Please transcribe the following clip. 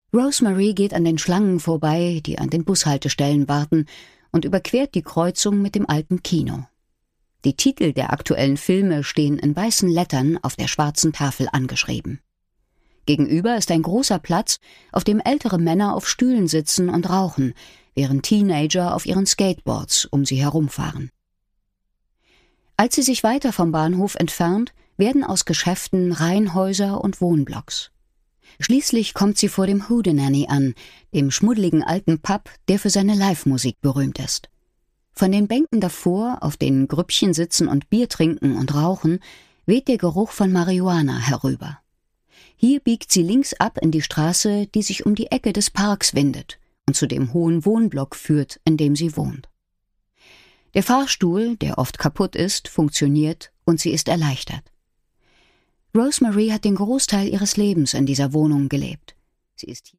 Rosemary geht an den Schlangen vorbei, die an den Bushaltestellen warten, und überquert die Kreuzung mit dem alten Kino. Die Titel der aktuellen Filme stehen in weißen Lettern auf der schwarzen Tafel angeschrieben. Gegenüber ist ein großer Platz, auf dem ältere Männer auf Stühlen sitzen und rauchen, während Teenager auf ihren Skateboards um sie herumfahren. Als sie sich weiter vom Bahnhof entfernt, werden aus Geschäften Reihenhäuser und Wohnblocks. Schließlich kommt sie vor dem Hootenanny an, dem schmuddeligen alten Pub, der für seine Live-Musik berühmt ist. Von den Bänken davor, auf denen Grüppchen sitzen und Bier trinken und rauchen, weht der Geruch von Marihuana herüber. Hier biegt sie links ab in die Straße, die sich um die Ecke des Parks windet und zu dem hohen Wohnblock führt, in dem sie wohnt. Der Fahrstuhl, der oft kaputt ist, funktioniert und sie ist erleichtert. Rosemary hat den Großteil ihres Lebens in dieser Wohnung gelebt. Sie ist